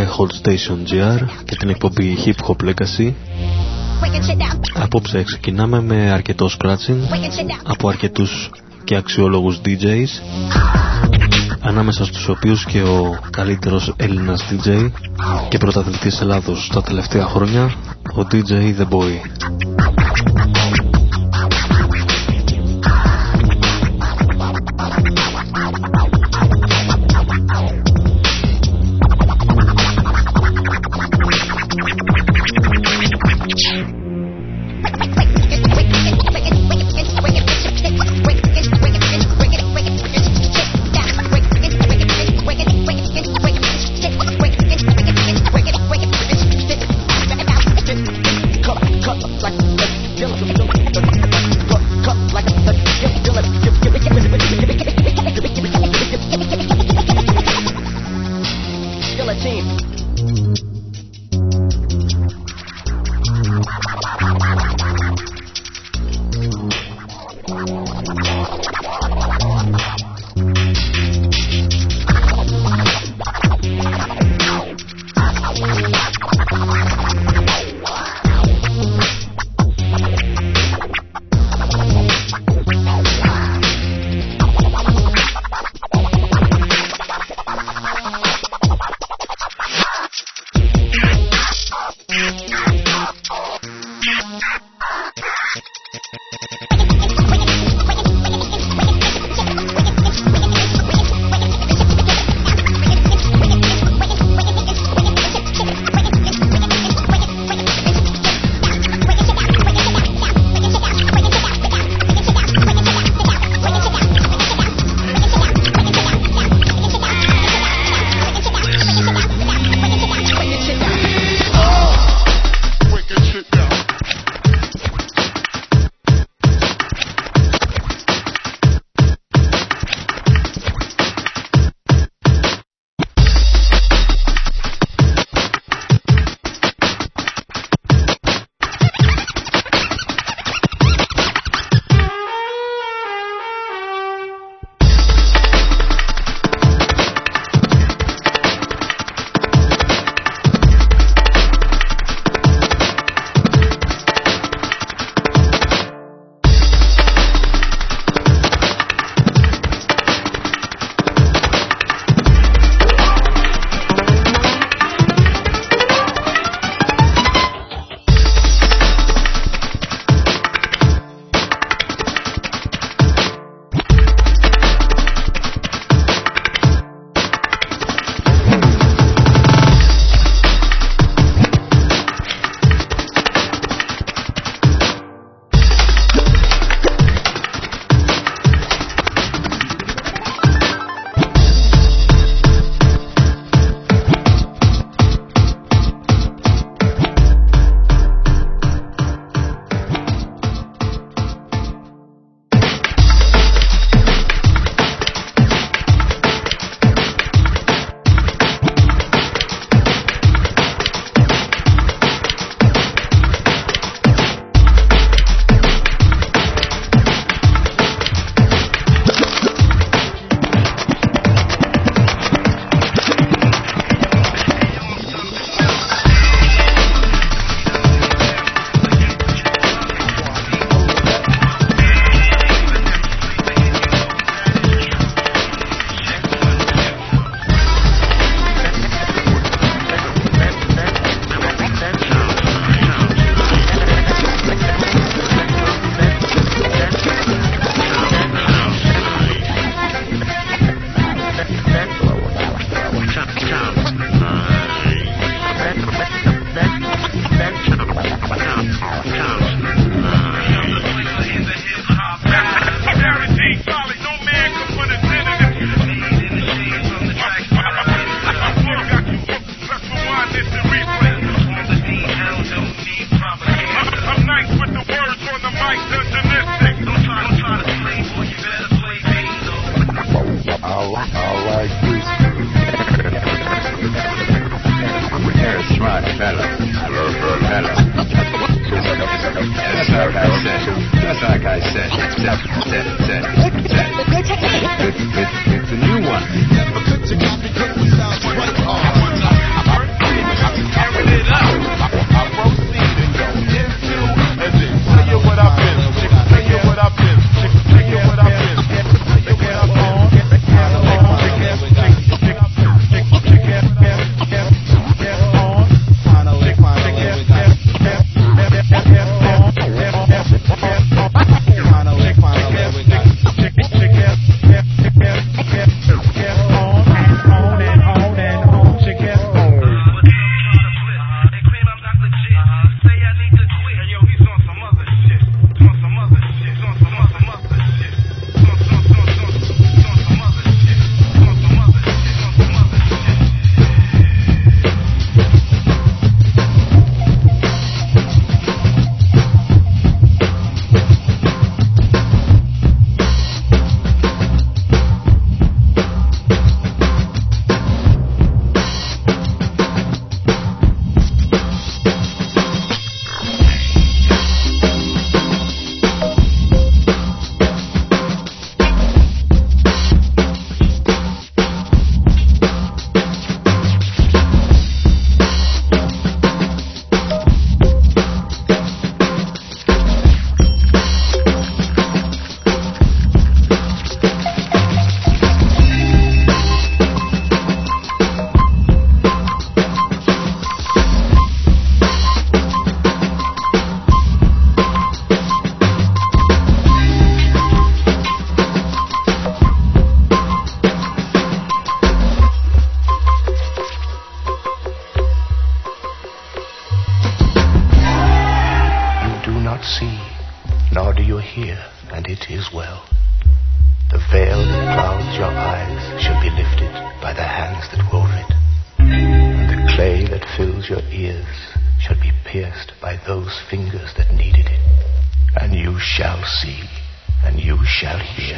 ακούτε Hold Station GR και την εκπομπή Hip Hop Legacy. Απόψε ξεκινάμε με αρκετό scratching από αρκετούς και αξιόλογους DJs, ανάμεσα στους οποίους και ο καλύτερος Έλληνας DJ και πρωταθλητής Ελλάδος τα τελευταία χρόνια, ο DJ The Boy. It's a new one. see, nor do you hear, and it is well. The veil that clouds your eyes shall be lifted by the hands that wove it, and the clay that fills your ears shall be pierced by those fingers that kneaded it. And you shall see, and you shall hear.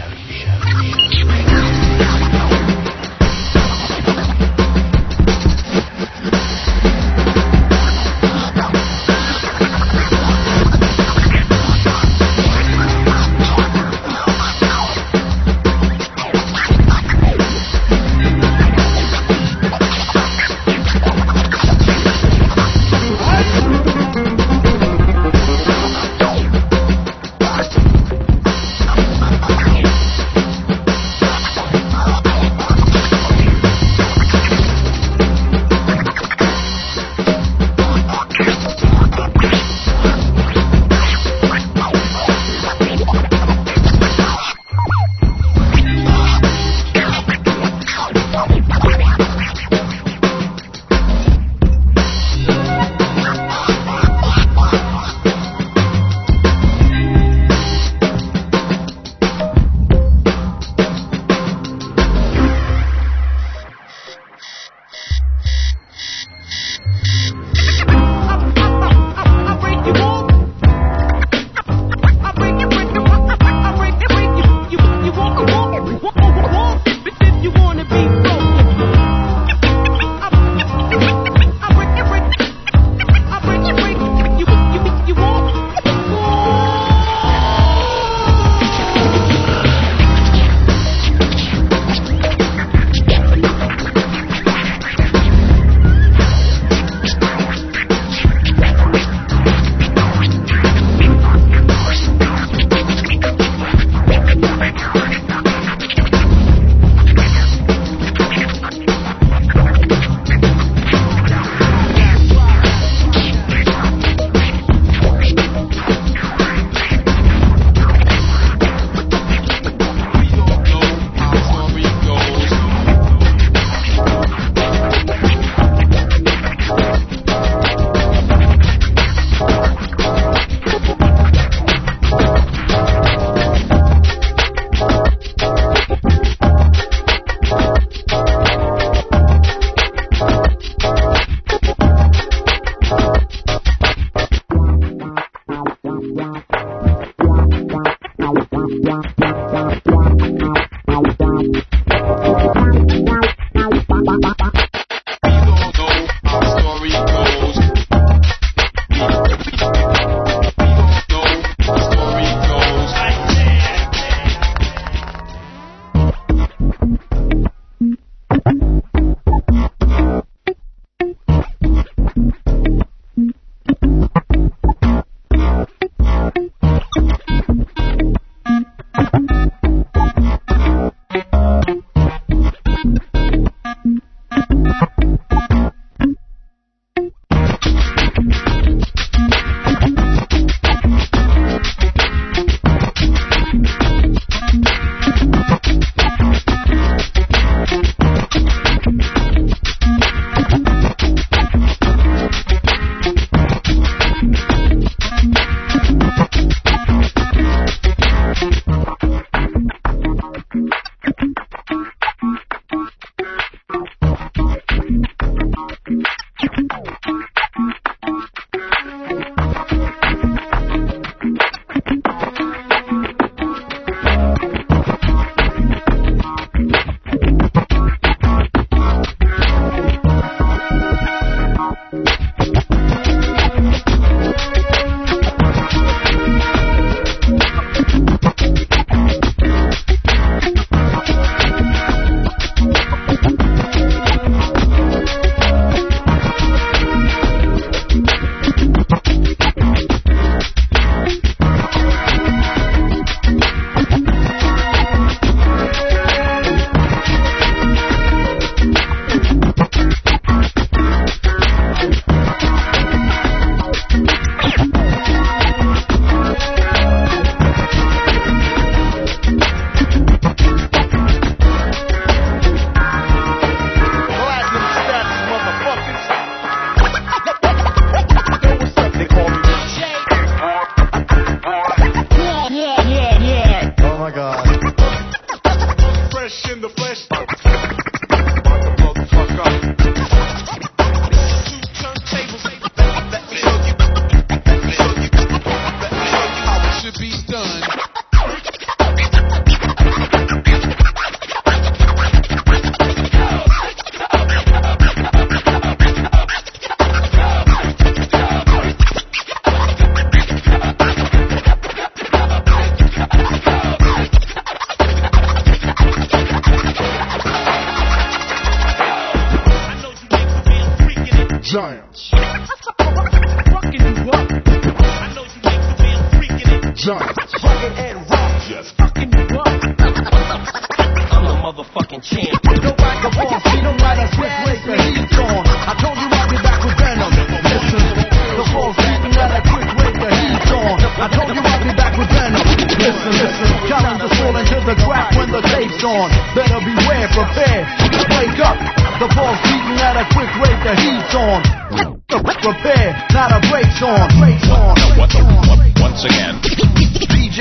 Fucking you up. I know you like the way I'm freaking it. Giants. Fucking and rock. Just fucking you up. I'm the motherfucking champ. Don't like a boss, we don't ride a swift race, the heat's on. I told you I'll be back with Venom. Listen, the ball's beating at a quick rate, the heat's on. I told you I'll be back with Venom. Listen, challenge us all into the trap when the tape's on. Better beware, prepare, wake up. The ball's beating at a quick rate, the heat's on. Prepare, not a brakes on. Once again. DJ.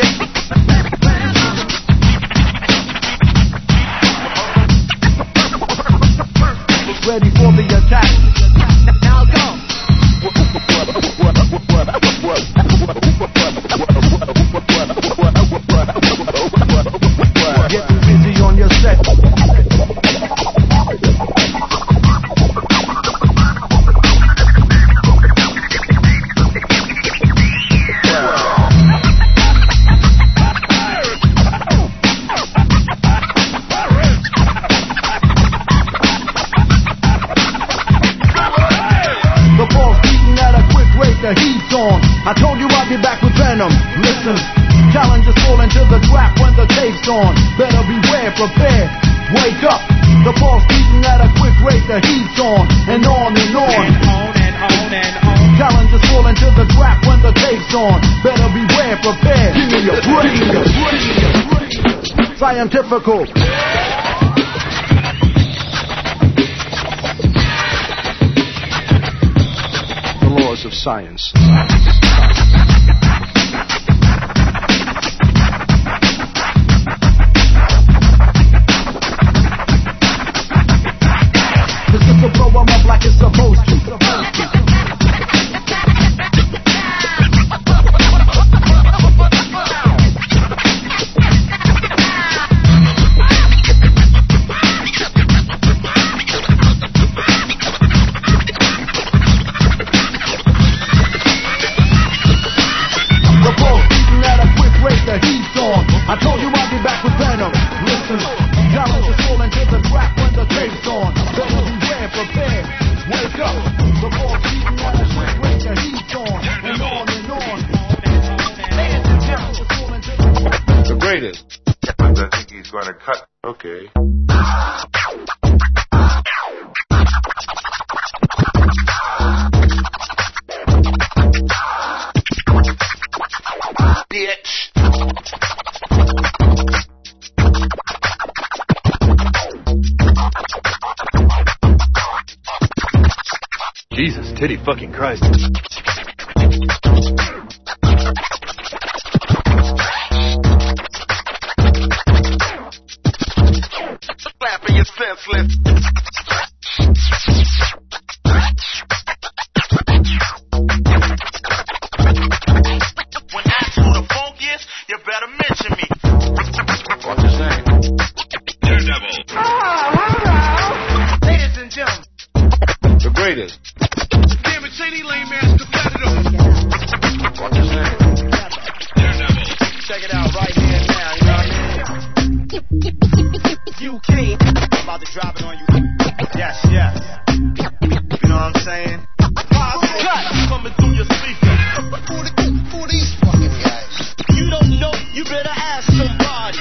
Ready for the attack. Now go. Get too busy on your set. The heat's on. I told you I'd be back with Venom. Listen, challenge us all into the trap when the tape's on. Better beware, prepare, wake up. The ball's beating at a quick rate, the heat's on. And on and on. And on and on and on. Challenge us all into the trap when the tape's on. Better beware, prepare. Give me your brain, your brain, your brain. Scientifical. Of science. This is to blow 'em up like it's supposed to. I told you I'd be back with Venom. Listen, challenge us all into the trap when the tape's on. Better beware, prepare, wake up. The ball's beating at a quick rate, the heat's on. And on and on. The greatest. I think he's going to cut. Okay. Bitch. Jesus, titty fucking Christ. Slapping your senseless. When I ask who the funk is, you better mention me. What's his name? Daredevil. Oh, hello. Ladies and gentlemen. The greatest. Damn it, Shady Lane Man's competitor. What's his name? Daredevil. Check it out right here and now, you know what I mean? You king. I'm about to drop it on you. Yes, yes. You know what I'm saying? Cut coming through your speaker. Who these fucking guys? You don't know, you better ask somebody.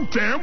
damn.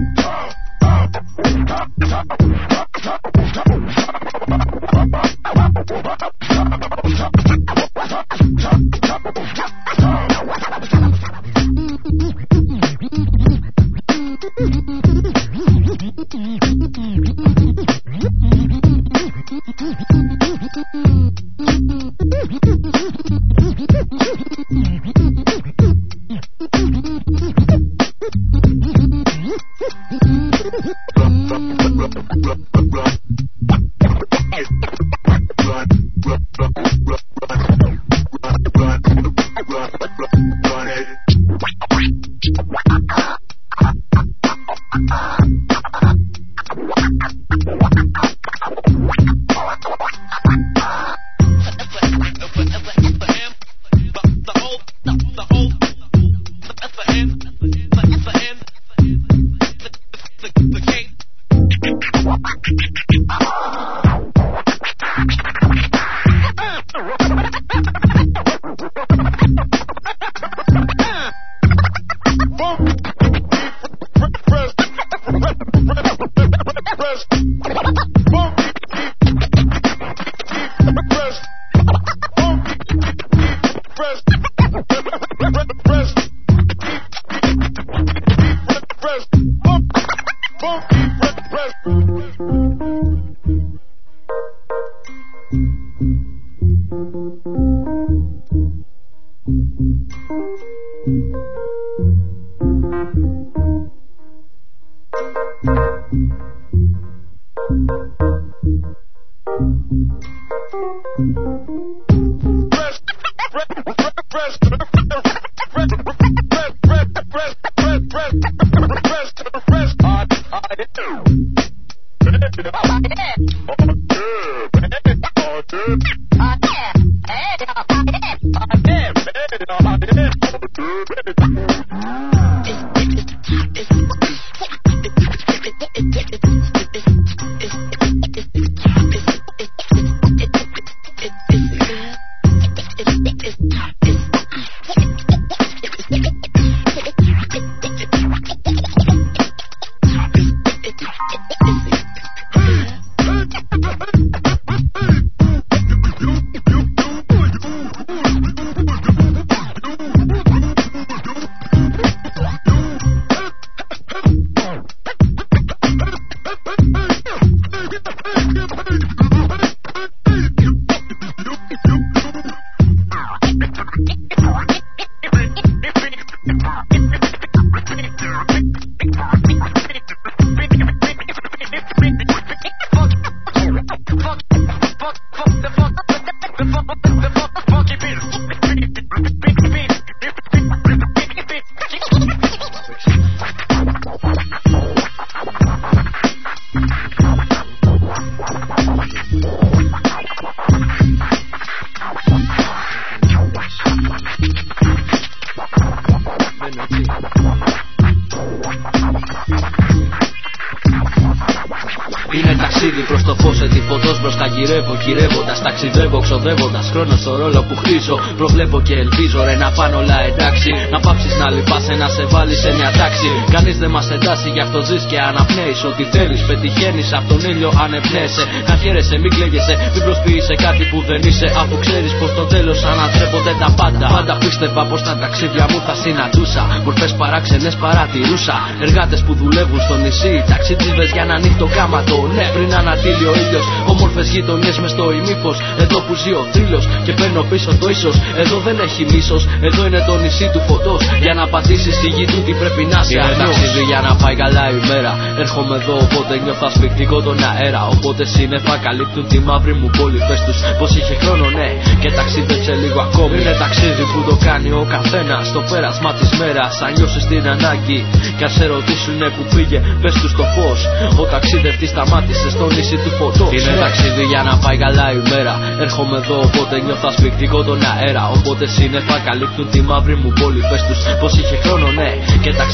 Γυρεύοντας, ταξιδεύω, ξοδεύοντας χρόνο στο ρόλο που χτίζω. Προβλέπω και ελπίζω ρε να πάνε όλα εντάξει. Να πάψεις να λυπάσαι, να σε βάλεις σε μια τάξη. Κανείς δεν μας εντάσσει, γι' αυτό ζεις και αναπνέεις. Ό,τι θέλεις, πετυχαίνεις, απ' τον ήλιο ανεπνέεσαι. Να χαίρεσαι, μην κλαίγεσαι, μην προσποιείσαι κάτι που δεν είσαι. Αφού ξέρεις πως στο τέλος ανατρέπονται τα πάντα. Πάντα πίστευα πως τα ταξίδια μου θα συναντούσα. Μορφές παράξενες παρατηρούσα. Εργάτες που δουλεύουν στο νησί, ταξιτζίδες για να ανοίχτω κάματο. Ναι, πριν ανατείλει ο ήλιος, όμορφες γειτονιές μες στο ημίφος. Εδώ που ζει ο θρύλος και παίρνω πίσω το ίσως. Εδώ δεν έχει μίσος, εδώ είναι το νησί του φωτός. Για να πατήσεις η γη του τι πρέπει να σε είναι ταξίδι για να πάει καλά η μέρα. Έρχομαι εδώ οπότε νιώθω ασφυκτικό τον αέρα. Οπότε σύννεφα καλύπτουν τη μαύρη μου πόλη. Πες τους πως είχε χρόνο ναι και ταξίδεψε λίγο ακόμη. Είναι ταξίδι που το κάνει ο καθένας στο πέρασμα της μέρας. Αν νιώσεις την ανάγκη κι αν σε ρωτήσουνε που πήγε πες τους το φως. Ο ταξίδευτης σταμάτησε στο νησί του φωτός. Είναι ταξίδι για να πάει καλά η μέρα. Έρχομαι εδώ οπότε νιώθω ασφυκτικό τον αέρα. Οπότε σύννεφα καλύπτουν τη μαύρη μου πόλη. Πες τους πως είχε χρόνο ναι και ταξίδεψε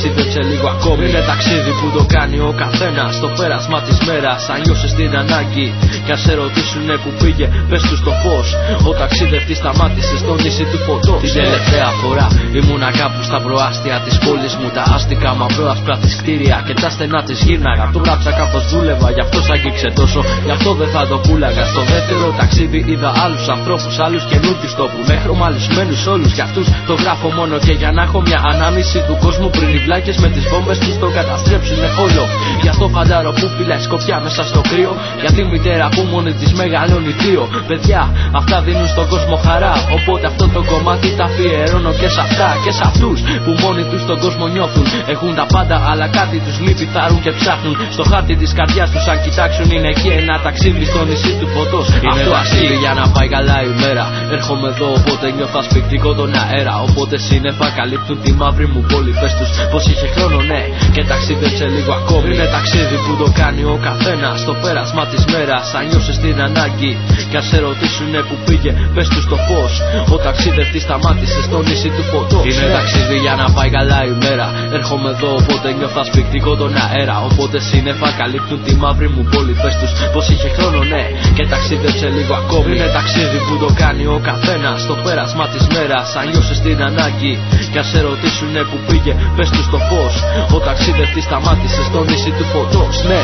ταξίδεψε λίγο ακόμη. Είναι ταξίδι που το κάνει ο καθένας στο πέρασμα της μέρας. Αν νιώσεις την ανάγκη κι ας σε ρωτήσουνε που πήγε, πες τους το φως. Ο ταξίδευτης σταμάτησε στο νησί του φωτός. Την τελευταία φορά ήμουνα κάπου στα προάστια της πόλης μου. Τα άστικα μαυρόασπρα της κτίρια και τα στενά της γύρναγα. Το γράψα καθώς δούλευα, γι' αυτό σ' αγγίξε τόσο. Γι' αυτό δεν θα το πούλαγα. Στο δεύτερο ταξίδι είδα άλλους ανθρώπους, άλλους καινούριους τόπους. Με χρωμαλισμένους όλους, γι' αυτούς το γράφω μόνο και για να έχω μια ανάμνηση του κόσμου πριν οι βλάκες με τις βόμβες τους το καταστρέψουνε όλο. Γι' αυτό φαντάρο που φυλάει σκοπιά μέσα στο κρύο. Για τη μητέρα που μόνη της μεγαλώνει δύο παιδιά. Αυτά δίνουν στον κόσμο χαρά. Οπότε αυτό το κομμάτι τα αφιερώνω και σε αυτά και σε αυτούς που μόνοι τους τον κόσμο νιώθουν. Έχουν τα πάντα, αλλά κάτι τους λείπει, θάρουν και ψάχνουν. Στο χάρτη της καρδιάς τους, αν κοιτάξουν, είναι εκεί ένα ταξίδι στο νησί του φωτός. Αυτό ταξίδι για να πάει καλά η μέρα. Έρχομαι εδώ, οπότε νιώθω ασφυκτικό τον αέρα. Οπότε σύννεφα καλύπτουν τη μαύρη μου πόλη. Πες τους πως είχε χρόνο, ναι, και ταξίδεψε λίγο ακόμη. Είναι ταξίδι που το κάνει ο καθένας στο πέρασμα της μέρας. Αν νιώσεις την ανάγκη κι ας σε ρωτήσουνε που πήγε, πες τους το φως. Ο ταξίδευτης σταμάτησε στο νησί του φωτός. Είναι ταξίδι για να πάει καλά η μέρα. Έρχομαι εδώ, οπότε νιώθω ασφυκτικό τον αέρα. Οπότε σύννεφα καλύπτουν τη μαύρη μου πόλη. Πες τους πως είχε χρόνο, ναι, και ταξίδεψε λίγο ακόμη. Είναι ταξίδι που το κάνει ο καθένας στο πέρασμα της μέρας. Αν νιώσεις την ανάγκη κι ας σε ρωτήσουνε που πήγε, πες τους το φως. Ο ταξίδευτης σταμάτησε στο νησί του φωτός, ναι.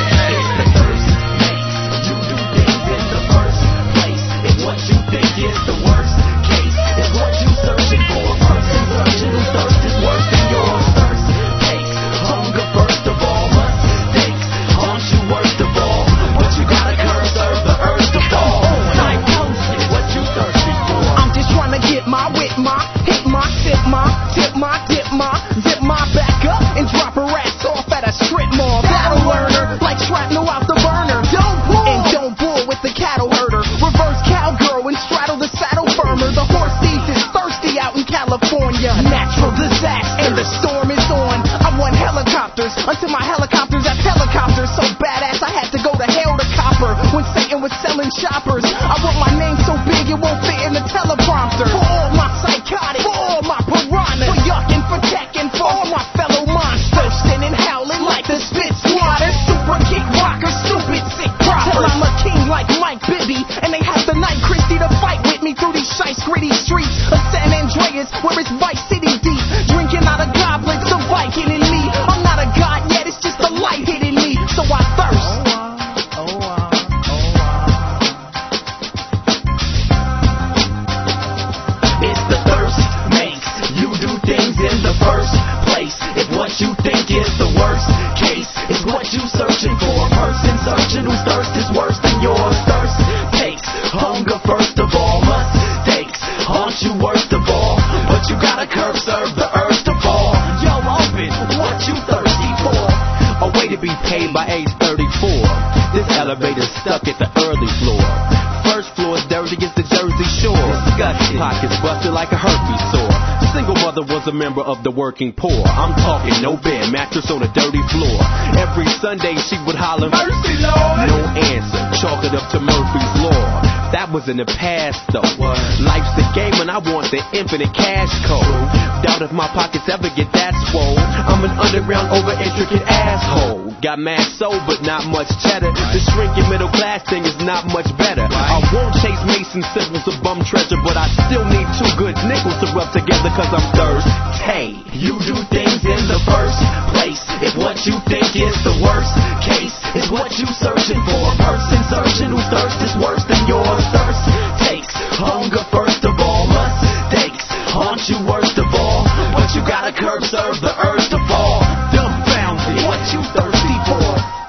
Until my helicopters at helicopters so badass I had to go to hell to copper. When Satan was selling shoppers, I wrote my name so big it won't fit in the teleprompter. For all my psychotic, for all my piranhas, for yucking, for teching, for all my fellow monsters, standing howling like the spit squatters, super kick rockers, stupid sick proppers. Till I'm a king like Mike Bibby, and they have the Night Christie to fight with me through these shice gritty streets of San Andreas, where it's Vice City deep, drinking out of goblets, the Viking in me. I'm not a god yet, it's just the light hitting me, so I thirst. It's the thirst makes you do things in the first place. If what you think is the worst case is what you searching for, a person searching whose thirst is worse than yours. Thirst takes hunger first of all, mistakes haunt you worst of all, but you gotta curb serve the urge to fall. Yo, open what you thirsty for. A way to be paid by age 34. This elevator's stuck at the early floor. First floor is dirty as the Jersey Shore. Disgusting. Pockets busted like a herpes sore. Single mother was a member of the working poor. I'm talking no bed, mattress on a dirty floor. Every Sunday she would holler, "Mercy, Lord!" No answer, chalk it up to Murphy's Law. That was in the past though. What? Life's a game and I want the infinite cash code. Doubt if my pockets ever get that swole. I'm an underground over intricate asshole. Got mad soul but not much cheddar. The shrinking middle class thing is not much better. I won't chase Mason symbols of bum treasure, but I still need two good nickels to rub together cause I'm thirsty. You do things in the first place. If what you think is the worst case is what you searching for, a person searching whose thirst is worse than yours. Thirst takes hunger first of all, mistakes haunt you worst of all, but you gotta curb serve the urge to fall. Dumbfounded, what you thirsty for?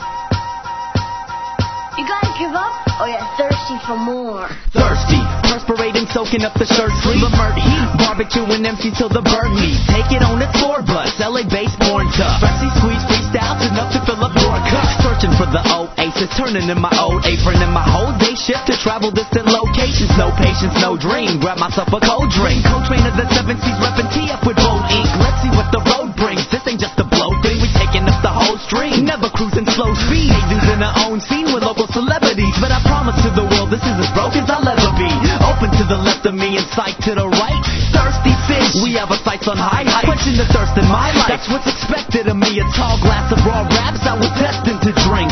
You gotta give up or you're thirsty for more. Thirsty, perspirating, soaking up the shirt sleeve. Barbecuing MC till the bird meat. Take it on the tour bus, LA based born tough. Freshly squeezed freestyles enough to fill up your cup. Searching for the old aces, turning in my old apron. And my whole day shift to travel distant locations. No patience, no dream. Grab myself a cold drink. Co-train of the 7Cs, reppin' tea up with bold ink. Let's see what the road brings. This ain't just a blow thing. We taking up the whole stream. Never cruising slow speed. Losing our own scene with local celebrities. But I promise to the world this is as broke as I'll ever be. Open to the left of me and sight to the right. Thirsty fish, we have our sights on high. Quenching the thirst in my life, that's what's expected. fitted me a tall glass of raw raps I was destined to drink.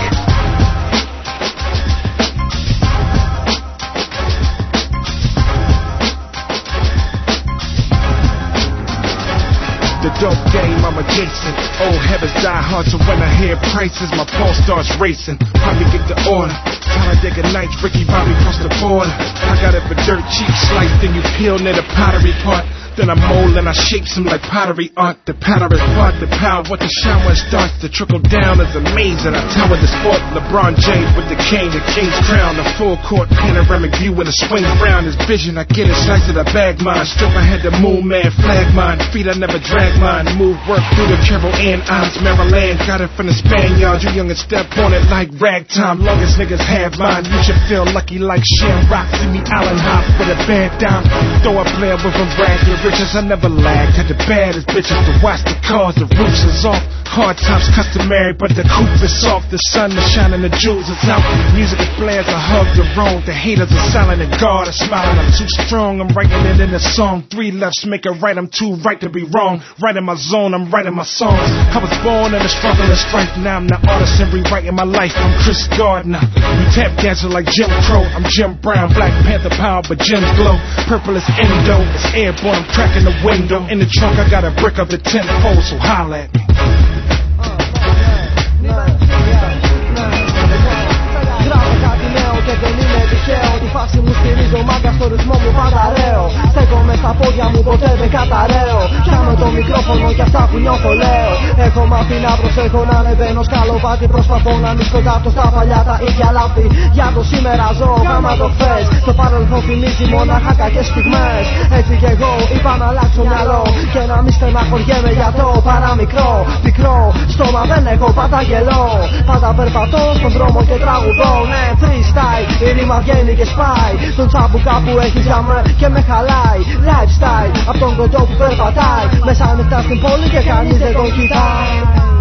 The dope game, I'm adjacent. Old habits die hard, so when I hear prices, my pulse starts racing. Probably get the order. Talladega Nights, Ricky Bobby cross the border. I got it for dirt cheap slice, then you peel near the pottery part. Then I mold and I shape some like pottery art. The powder is part, the power, what the shower starts to trickle down is amazing. I tower the sport, LeBron James with the cane, the king's crown. The full court panoramic view with a swing round. His vision, I get it, slice of the bag mine. Strip ahead the moon man, flag mine. Feet I never drag mine. Move work through the Carol and Isles, Maryland. Got it from the Spaniards, you young and step on it like ragtime. Longest niggas have mine, you should feel lucky like Shamrock. See me Allen Hop with a band down. Throw a player with a rag. Riches, I never lagged. Had the baddest bitches to watch the cars, the roofs is off. Hard tops customary, but the coupe is soft. The sun is shining, the jewels is out. Music is blares, I hug the road. The haters are silent and God is smiling. I'm too strong, I'm writing it in a song. 3 lefts make it right, I'm too right to be wrong. Right in my zone, I'm writing my songs. I was born in the struggle and strife. Now I'm the artist and rewriting my life. I'm Chris Gardner. You tap dancing like Jim Crow. I'm Jim Brown, Black Panther power, but gems glow. Purple is endo, it's airborne. I'm cracking the window. In the trunk, I got a brick of the 10-fold, so holla at me. Και δεν είναι τυχαίο, τη φάση μου στηρίζω μάγκα στο ρυθμό μου πάντα ρέω. Στέκομαι στα πόδια μου ποτέ δεν καταραίω. Πιάνω το μικρόφωνο και αυτά που νιώθω λέω. Έχω μάθει να προσέχω να ανεβαίνω σκαλοπάτι. Προσπαθώ να μην σκοτάπτω στα παλιά τα ίδια λάθη. Για το σήμερα ζω, γάμα το χθες. Το παρελθόν θυμίζει μονάχα κακές στιγμές. Έτσι κι εγώ είπα να αλλάξω μυαλό. Και να μην στεναχωριέμαι για το παραμικρό. Πικρό, στόμα δεν έχω πάντα γελώ. Πάντα περπατώ στον δρόμο και τραγουδώ. Ναι, freestyle. Η ρήμα βγαίνει και σπάει. Τον τσάμπουκα που έχει για με και με χαλάει. Lifestyle, απ' τον κοντό που περπατάει. Μέσα νυχτά στην πόλη και κανείς δεν τον κοιτάει.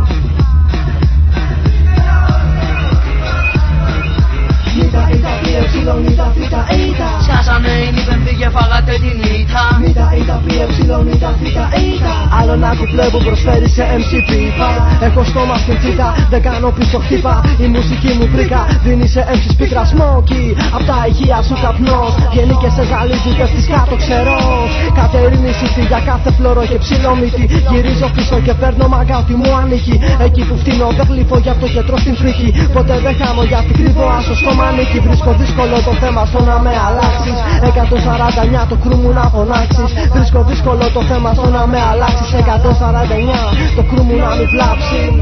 Νίτα, ήτα, πιεψιλον, νίτα, θήτα, ήτα. Σκάσανε οι νύπενθοι και φάγατε την ήττα. Νίτα, ήτα, πιεψιλον, νίτα, θήτα, ήτα. Άλλο ένα κουπλέ που προσφέρει σε MC Πίπα. Έχω στόμα στην τσίτα, δεν κάνω πίσω χτύπα. Η μουσική μου πρίκα δίνει σε MC σπίκρα σμόκι. Απ' τα ηχεία σου καπνός βγαίνει και σε ζαλίζει, πέφτεις κάτω ξερός. Κατερίνη συστη για κάθε φλόρο και ψιλομύτη. Γυρίζω πίσω και παίρνω μαγκά ότι μου ανήκει. Εκεί που φτύνω δεν γλύφω, γι' αυτό και τρως την φρίκη. Ποτέ δεν χάμω γιατί κρύβω άσο στο μανίκι. Βρίσκω δύσκολο το θέμα στο να με αλλάξεις. 149 το κρού μου να φωνάξεις. Βρίσκω δύσκολο το θέμα στο να με αλλάξεις. 149 το κρού μου να μην βλάψεις.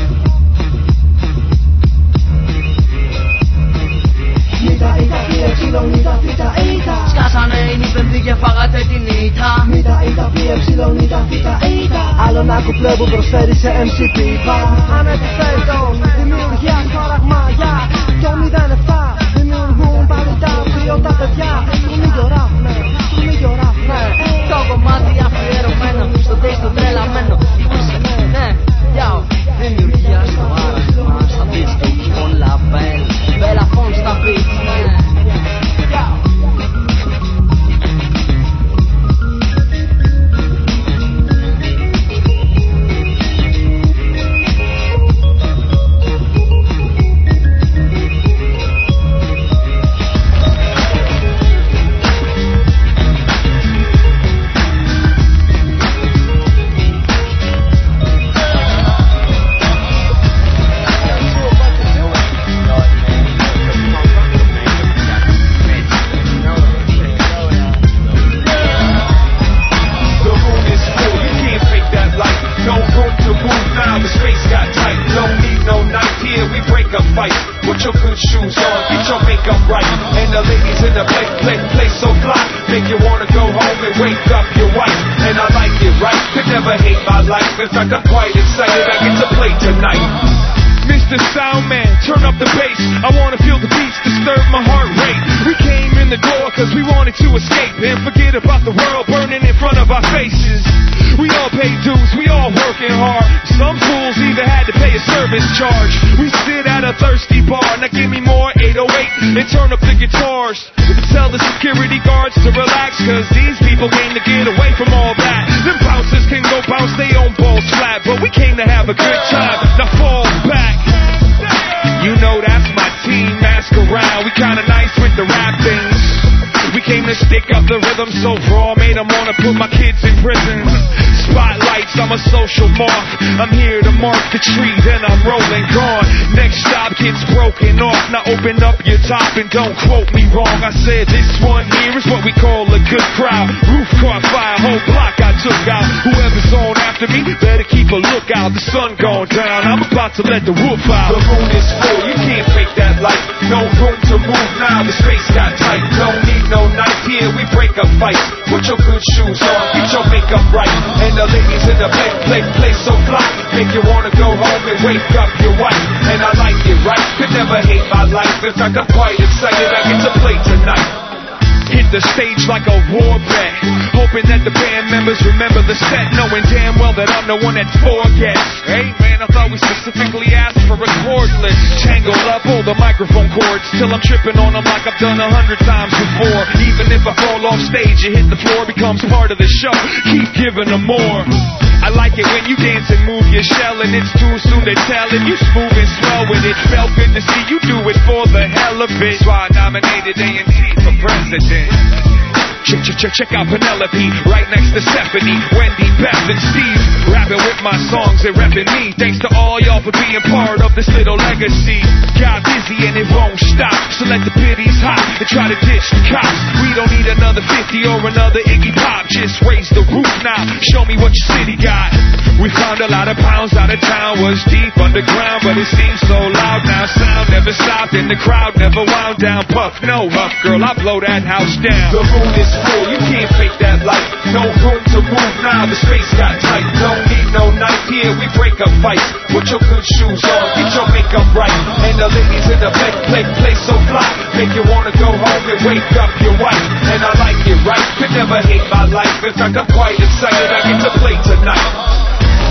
Νίτα, ήτα, πιεψιλον, νίτα, θήτα, ήτα. Σκάσανε οι νύπενθοι και φάγατε την ήττα. Νίτα, ήτα, πιεψιλον, νίτα, θήτα, ήτα. Άλλο ένα κουπλέ που προσφέρει σε MC Πίπα. Ανεπιθέτως, δημιουργία χαραγμά, για το 07. Δημιουργούν πάλι τα κρυώτα παιδιά. Στον ίδιο ράφνε, στον ίδιο ράφνε. Το κομμάτι αφιερωμένο στο τέστο τρελαμένο. Ναι, γιαου, δημιουργία στο άραγμα. Στα beats του όλα μπέλ. Μπέλα φων στα beats, ναι. In fact, I'm quite excited I get to play tonight. Mr. Soundman, turn up the bass. I wanna feel the beats disturb my heart rate. We came in the door cause we wanted to escape and forget about the world burning in front of our faces. We all pay dues, we all working hard. Some fools even had to pay a service charge. We sit at a thirsty bar, now give me more 808 and turn up the guitars. Tell the security guards to relax cause these people came to get away from all that. Them bouncers can go bounce they own balls flat, but we we came to have a good time. Now fall back. You know that's my team, ask around. We kinda nice with the rap things. We came to stick up the rhythm so raw, made them wanna put my kids in prison. Spotlights, I'm a social mark. I'm here to mark the tree, then I'm rolling gone. Next stop gets broken off. Now open up your top and don't quote me wrong. I said this one here is what we call a good crowd. Roof caught fire, whole block I took out. Whoever's on after me, better keep a lookout. The sun going down, I'm about to let the wolf out. The moon is full, you can't fake that light. No room to move now, the space got tight. Don't need no knife here, we break up fights. Put your good shoes on, get your makeup right. And the ladies in the play so fly. Make you wanna go home and wake up your wife. And I like it right, could never hate my life. In fact, I'm quite excited, I get to play tonight. Hit the stage like a war bet, hoping that the band members remember the set, knowing damn well that I'm the one that forgets. Hey man, I thought we specifically asked for a cordless. Tangle up all the microphone cords till I'm tripping on them like I've done 100 times before. Even if I fall off stage, you hit the floor, becomes part of the show. Keep giving them more. I like it when you dance and move your shell, and it's too soon to tell if you smooth and swell with it. Felt good to see you do it for the hell of it. So I nominated A&T for president. Check out Penelope, right next to Stephanie, Wendy, Beth, and Steve. Rapping with my songs and repping me. Thanks to all y'all for being part of this little legacy. Got busy and it won't stop, so let the biddies hop and try to ditch the cops. We don't need another 50 or another Iggy Pop. Just raise the roof now, show me what your city got. We found a lot of pounds out of town, was deep underground, but it seems so loud now. Sound never stopped and the crowd never wound down. Puff, no huff, girl, I blow that house down. The moon is full, you can't fake that light. No room to move now, the space got tight. Don't need no knife here, we break up fights. Put your good shoes on, get your makeup right. And the ladies in the play so fly. Make you wanna go home and wake up your wife. And I like it right, could never hate my life. In fact, I'm quite excited, I get to play tonight.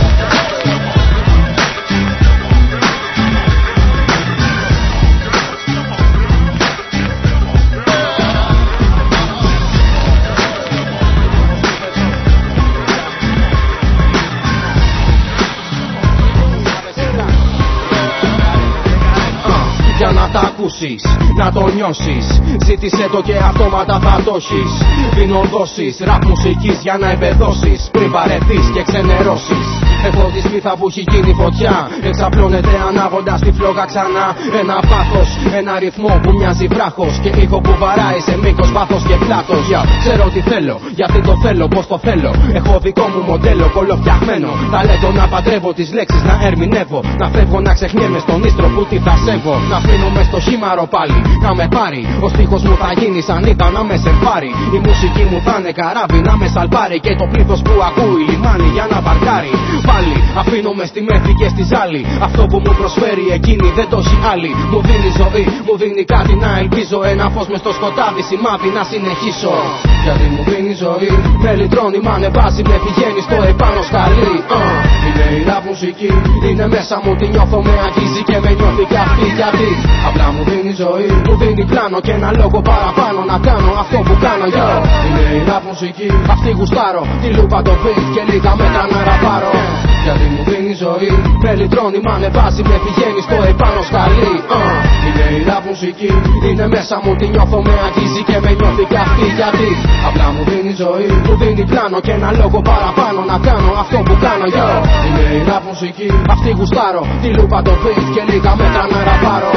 Για να τα ακούσεις, να το νιώσεις. Ζήτησε το και αυτόματα θα το έχεις. Δίνω δόσεις ραπ μουσικής για να εμπεδώσεις. Πριν παρεθείς και ξενερώσεις. Έχω τη σπίθα που έχει γίνει φωτιά. Εξαπλώνεται ανάγοντας τη φλόγα ξανά. Ένα πάθος, ένα ρυθμό που μοιάζει βράχος. Και ήχο που βαράει σε μήκος, πάθος και πλάτος. Ξέρω τι θέλω, γιατί το θέλω, πως το θέλω. Έχω δικό μου μοντέλο, κολοφτιαγμένο. Ταλέντο να παντρεύω τις λέξεις, να ερμηνεύω. Να φεύγω να ξεχνιέμαι στον ίστρο που τι θα σέβω. Να αφήνομαι στο χήμαρο πάλι, να με πάρει. Ο στίχος μου θα γίνει σαν είδα να με σερβάρει. Η μουσική μου θα είναι καράβι να με σαλπάρει. Και το πλήθος που ακούει λιμάνι για να παρκάρει. Πάλι αφήνομαι στη μέθη και στη ζάλη. Αυτό που μου προσφέρει εκείνη δεν το έχει άλλη. Μου δίνει ζωή, μου δίνει κάτι να ελπίζω. Ένα φως μες στο σκοτάδι σημάδι να συνεχίσω. Γιατί μου δίνει ζωή, με λυτρώνει, μ' ανεβάζει, με πηγαίνει στο επάνω σκαλί. Είναι η ραπ μουσική, είναι μέσα μου, τη νιώθω, με αγγίζει και με νιώθει κι αυτή. Γιατί απλά μου δίνει ζωή, μου δίνει πλάνο και ένα λόγο παραπάνω να κάνω αυτό που κάνω. Είναι η ραπ μουσική, αυτή γουστάρω, τη λούπα το beat και λίγα μέτρα να ραπάρω. Γιατί μου δίνει ζωή, με λυτρώνει, μ' ανεβάζει, με πηγαίνει στο επάνω σκαλί. Είναι η ραπ μουσική, είναι μέσα μου, τη νιώθω, με αγγίζει και με νιώθει κι αυτή. Γιατί απλά μου δίνει ζωή, μου δίνει πλάνο και ένα λόγο παραπάνω να κάνω αυτό που κάνω. Είναι η ραπ μουσική, αυτή γουστάρω, τη λούπα το beat και λίγα μέτρα να ραπάρω.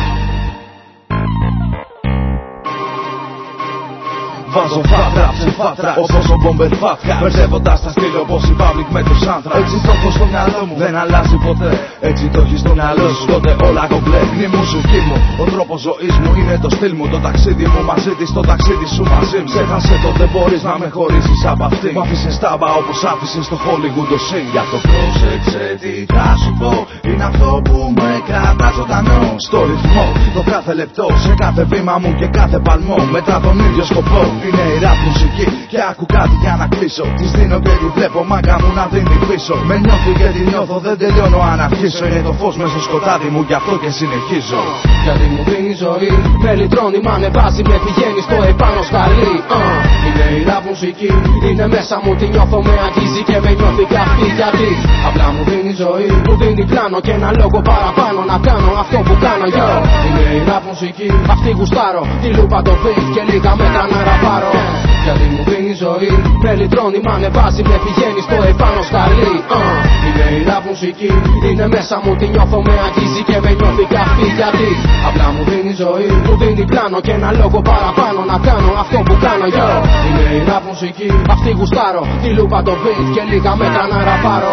Βάζω φάτρα, ψεφάτρα, όπως ο Μπόμπερ Φάτκα. Μπερδεύοντας τα στήλη όπως η Public με τους άντρα. Έτσι το έχω στο μυαλό μου, δεν αλλάζει ποτέ. Έτσι το έχει στο μυαλό σου, τότε όλα κομπλέ. Είναι η μουσική μου, ο τρόπος ζωής μου, είναι το στυλ μου. Το ταξίδι μου μαζί της, το ταξίδι σου μαζί μου. Ξέχασε το, δεν μπορείς να με χωρίσεις απ' αυτή. Μ' άφησες στάμπα όπως άφησες στο Hollywood το scene. Για το πρόσεξε τι θα σου πω, είναι αυτό που με κρατάς ζωντανό στο ρυθμό. Το κάθε λεπτό, σε κάθε βήμα μου και κάθε παλμό μετά τον ίδιο σκοπό. Είναι η rap μουσική και άκου κάτι για να κλείσω. Της δίνω και τη βλέπω μάγκα μου να δίνει πίσω. Με νιώθει και τη νιώθω, δεν τελειώνω αν αρχίσω. Είναι το φως μες στο σκοτάδι μου, γι' αυτό και συνεχίζω. Γιατί μου δίνει ζωή, με λυτρώνει, μ' ανεβάζει, με πηγαίνει στο επάνω σκαλί. Είναι η rap μουσική, είναι μέσα μου, τη νιώθω, με αγγίζει και με νιώθει κι αυτή. Γιατί απλά μου δίνει ζωή, μου δίνει πλάνο και ένα λόγο παραπάνω να κάνω αυτό που κάνω. Yo, είναι η rap μουσική, αυτή γουστάρω, τη λούπα το beat και λίγα μέτρα να ραπάρω. Γιατί μου δίνει ζωή, με λυτρώνει, μ' ανεβάζει, με πηγαίνει στο επάνω σκαλί. Είναι η rap μουσική, είναι μέσα μου, τη νιώθω, με αγγίζει και με νιώθει κι αυτή. Γιατί απλά μου δίνει ζωή, μου δίνει πλάνο και ένα λόγο παραπάνω να κάνω αυτό που κάνω. Yo, είναι η rap μουσική, αυτή γουστάρω, τη λούπα το beat και λίγα μέτρα να ραπάρω.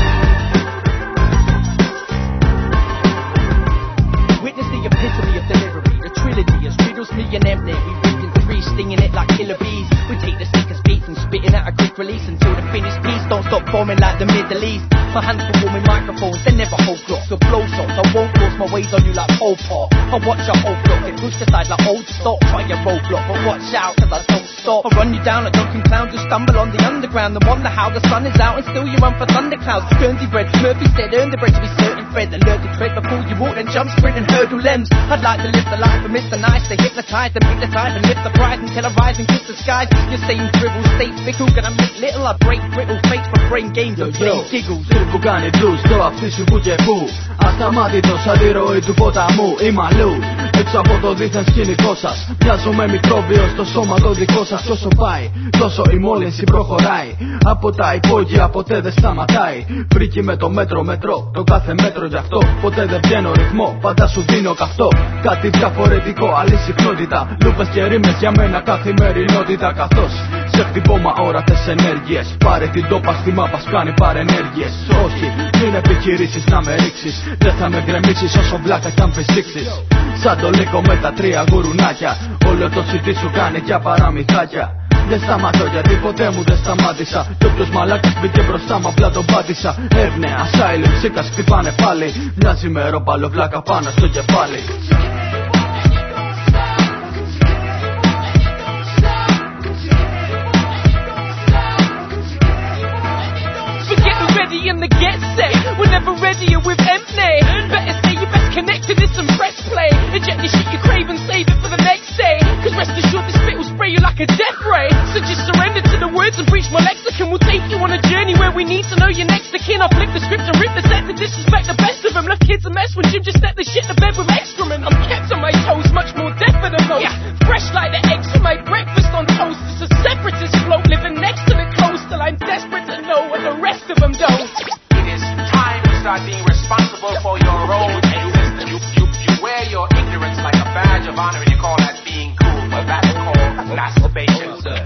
Witness the epitome of delivery, the trilogy is riddles me and empty. We ripped in three, stinging it like killer bees. We take the sickest beats and spitting out a quick release until the finished piece don't stop bombing like the Middle East. My hands for warming microphones, they never hold blocks or blow shots. I won't force my ways on you like Pol Pot. I watch your whole block get pushed aside like old stock. Try your roadblock, but watch out, cause I don't stop. I run you down like drunken clowns who stumble on the underground and wonder how the sun is out and still you run for thunderclouds. Guernsey bread, Murphy said, earn the bread to be certain fed. Alert to tread before you walk, then jump, sprint and hurdle lens. I'd like to live the life of Mr. Nice, to hypnotize and hypnotize and lift the prize until I rise and kiss the skies. You're saying dribble, stay fickle, gonna make little, I break brittle, fakes for brain games and play giggles. Που κάνει blues, το αυτί σου που και που. Ασταμάτητος αντιρροή του ποταμού, είμαι αλλού. Έξω από το δίθεν σκηνικό σας. Μοιάζομαι μικρόβιο στο σώμα το δικό σας. Τόσο πάει, τόσο η μόλυνση προχωράει. Από τα υπόγεια ποτέ δεν σταματάει. Φρίκι με το μέτρο μετρό, το κάθε μέτρο γι' αυτό. Ποτέ δεν βγαίνω ρυθμό, πάντα σου δίνω καυτό. Κάτι διαφορετικό, άλλη συχνότητα. Λούπες και ρήμες για μένα καθημερινότητα. Καθώς σε χτυπώ μα όρατες ενέργειες. Πάρε την τόπα στη μάπα, κάνει παρενέργειες. Όχι, μην επιχειρήσεις να με ρίξεις. Δεν θα με γκρεμίσεις όσο βλάκα κι αν φυσήξεις. Σαν το λύκο με τα τρία γουρουνάκια. Όλο το CD σου κάνει για παραμυθάκια. Δεν σταματώ γιατί ποτέ μου δεν σταμάτησα. Κι όποιος μαλάκας μπήκε μπροστά μου απλά τον πάτησα. Έρνε, asylum, σίκας χτυπάνε πάλι. Μοιάζει με ρόπαλο βλάκα πάνω στο κεφάλι. In the get set, we're never ready and with empty. Better stay your best connected, it's some press play. Eject the shit you crave and save it for the next day. Cause rest assured this spit will spray you like a death ray. So just surrender to the words and preach my lexicon. We'll take you on a journey where we need to know your next of kin. I'll flip the script and rip the set to disrespect the best of them. Left kids a mess when Jim just set the shit to bed with excrement. I'm kept on my toes, much more deafer than most. Yeah, fresh like the eggs from my breakfast on toast. It's a separatist float living next to the coast till I'm desperate to know what the rest of them don't. Start being responsible for your own existence. You wear your ignorance like a badge of honor and you call that being cool, but that's called masturbation, sir.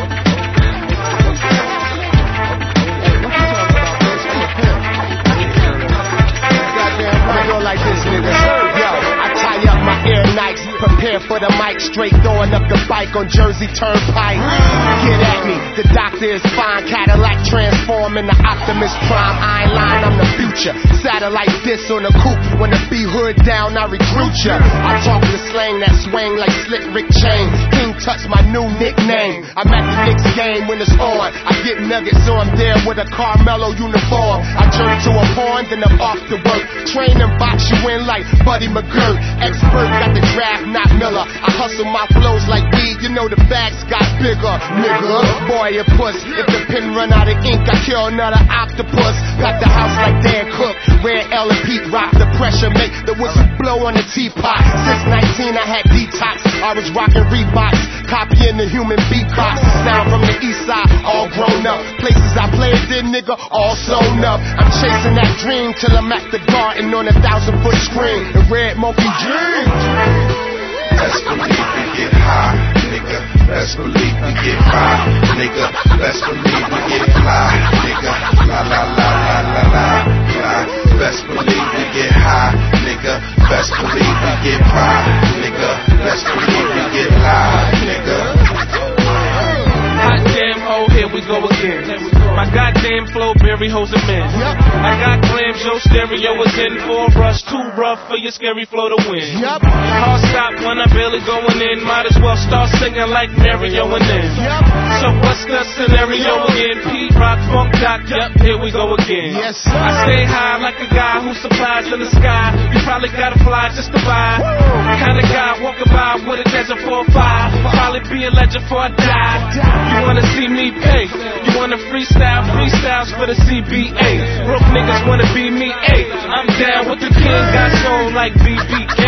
Goddamn, like this, nigga. Yo, I tie up my Air Nikes, prepare for the mic, straight throwing up the bike on Jersey Turnpike. Get at me, the doctor is fine. Cadillac transform in the Optimus Prime. I ain't lying, I'm the future. Satellite disc on the coupe. When the B-hood down, I recruit ya. I talk the slang that swing like Slick Rick Chain. King Tut's my new nickname. I'm at the Knicks game when it's on. I get nuggets, so I'm there with a Carmelo uniform. I turn to a pawn, then I'm off to work. Train and box you in like Buddy McGirt. Expert got the draft, not Miller. I hustle my flows like weed, you know the bags got bigger, nigga. Boy, you puss. If the pen run out of ink, I kill another octopus. Got the house like Dan Cook. Red L and Pete rock the pressure, make the whistle blow on the teapot. Since 19, I had detox. I was rocking Reeboks, copying the human beatbox. Now from the east side, all grown up. Places I played in, nigga, all sewn up. I'm chasing that dream till I'm at the garden on 1,000-foot screen. The red monkey dream. Let's believe we get high, nigga. Let's believe we get high, nigga. Let's believe we get high, nigga. La la la la la la la. Let's believe we get high, nigga. Let's believe we get high, nigga. Let's believe we get high, nigga. Hot damn ho, here we go again. My goddamn flow, Barry hoes and men. I got grams, your stereo is in for a rush. Too rough for your scary flow to win. Hard stop when I'm barely going in. Might as well start singing like Mario and them. So what's the scenario again? P-Rock, Funk Doc, yep, here we go again. Yes, sir. I stay high like a guy who supplies in the sky. You probably gotta fly just to buy. Kind of guy walking by with a desert 4-5. Probably be a legend before I die. You wanna see me pay? You wanna freestyles for the CBA. Broke niggas wanna be me, ayy. I'm down with the king, got soul like BBK.